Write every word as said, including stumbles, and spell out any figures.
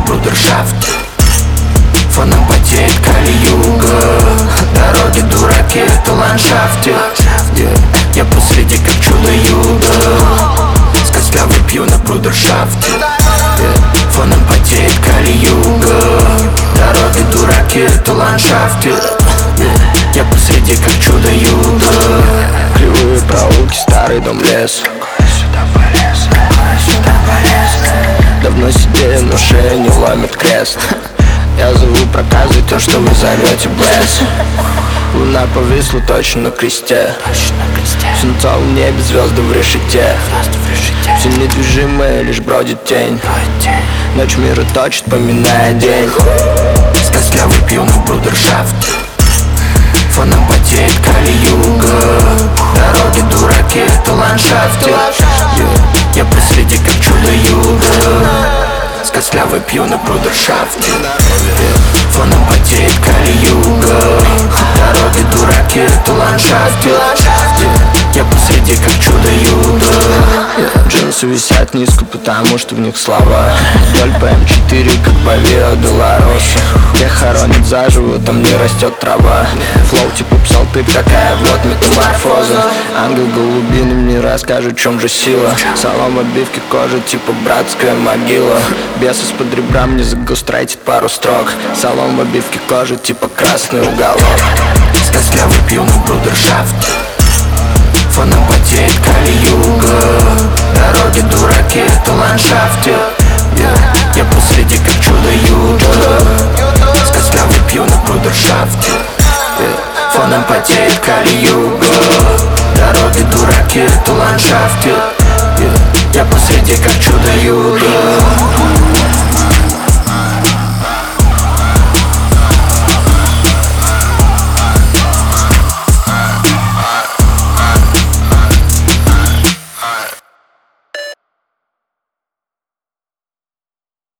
брудершафте. Фоном потеет Кали-Юга. Дороги дураки, это ландшафте. yeah. Я посреди как чудо-юдо. С костлявой пью на брудершафте. yeah. Фоном потеет Кали-Юга. Дороги дураки, это ландшафте. yeah. Я посреди как чудо-юдо. Кривые проулки, старый дом, лес. Давно сидели, но шея не ломит крест. Я зову проказы то, что вы зовете блесс. Луна повисла точно на кресте. В свинцовом небе звезды в решете. Все недвижимое лишь бродит тень. Ночь мира точит, поминая день. С костлявой пью на брудершафте. Фоном потеет Кали-Юга. Дороги дураки, это ландшафте. yeah. Я посреди как чудо-юдо. С костлявой пью на брудершафте. yeah. Фоном потеет Кали-Юга. Дороги дураки, это ландшафте. yeah. Я посреди как чудо-юдо. yeah. Джинсы висят низко, потому что в них слова. Вдоль по эм четыре, как по Виа Долороса. Тех хоронят заживо, там не растет трава. Флоу типа псалтырь, такая вот метаморфоза. Ангел голубиный мне расскажет, в чем же сила. Солом обивки кожи, типа братская могила. Бес из-под ребра мне загустрайтит пару строк. Солом обивки кожи, типа красный уголок. С костлявой пью на брудершафте. Фоном потеет Кали-Юга. Дороги дураки, это ландшафте. yeah. Я посреди как чудо-юдо. С костлявой пью на брудершафте. yeah. Фоном потеет Кали-Юга. Дороги дураки, это ландшафте. yeah. Я посреди как чудо-юдо.